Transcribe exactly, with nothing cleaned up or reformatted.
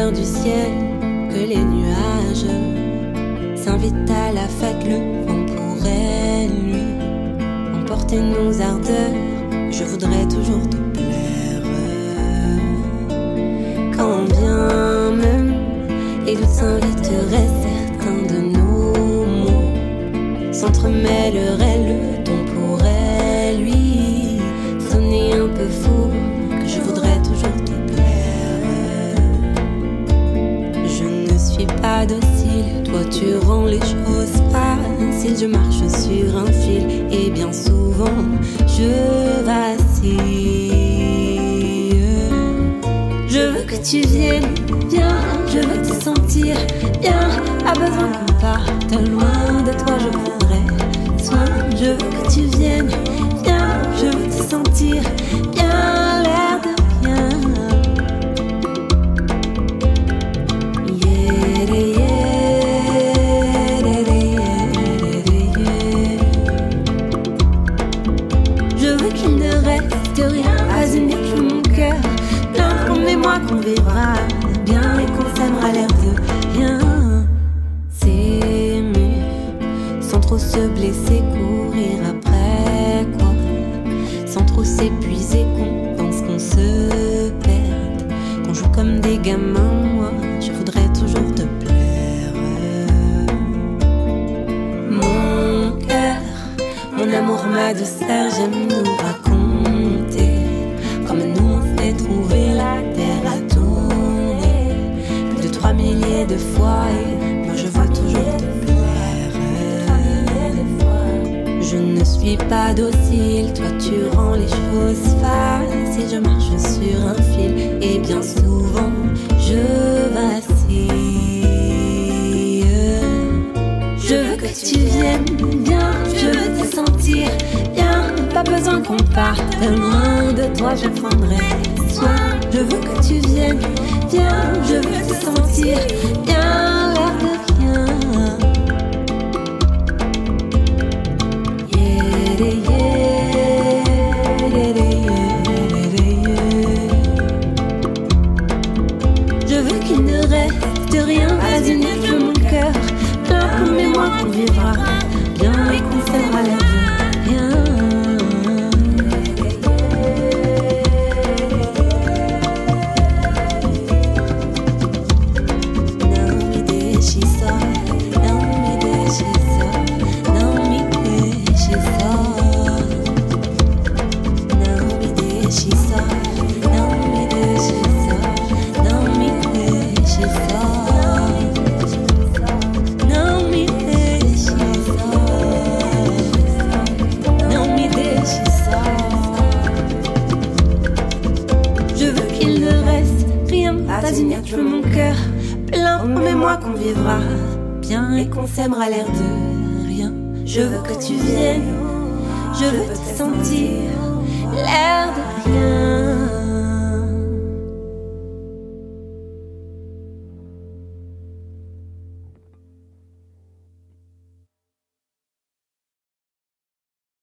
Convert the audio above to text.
couleur du ciel que les nuages s'invitent à la fête. Le vent pourrait, lui, emporter nos ardeurs. Je voudrais toujours te plaire. Quand bien même les doutes s'inviteraient, certains de nos mots s'entremêleraient. Le ton pourrait, lui, sonner un peu faux, que je voudrais toujours te plaire. Je ne suis pas docile, toi tu rends les choses faciles. Je marche sur un fil et bien souvent je vacille. Je veux que tu viennes, viens, je veux te sentir bien. Pas besoin qu'on parte loin de toi, je prendrai soin. Je veux que tu viennes, viens, je veux te sentir bien, l'air de rien. Yeah, yeah, yeah, yeah, yeah. Je veux qu'il ne reste rien, pas une miette pour mon cœur. Plein, promets-moi qu'on vivra bien et qu'on s'aimera l'air de rien. S'aimer sans trop se blesser, courir après quoi, sans trop s'épuiser, qu'on pense qu'on se perde, qu'on joue comme des gamins. Moi, je voudrais toujours te plaire. Mon cœur, mon amour, ma douceur, j'aime nous raconter comme nous on s'est trouvé la terre à tourner plus de trois milliers de fois. Et moi je veux toujours te plaire. Je ne suis pas docile, toi tu rends les choses faciles. Je marche sur un fil et bien souvent je vacille. Je veux que tu viennes bien, je veux te sentir bien. Pas besoin qu'on parte loin de toi, je prendrai soin. Je veux que tu viennes bien, je veux te sentir bien, l'air de rien. Yeah, yeah, yeah, yeah, yeah. Je veux qu'il ne reste rien, pas une miette pour mon cœur. Plein, promets-moi qu'on vivra bien et qu'on s'aimera l'air de rien. Pas une miette pour mon cœur plein, promets-moi qu'on vivra bien et qu'on s'aimera l'air de rien. Je veux que tu viennes, je veux te sentir l'air de rien.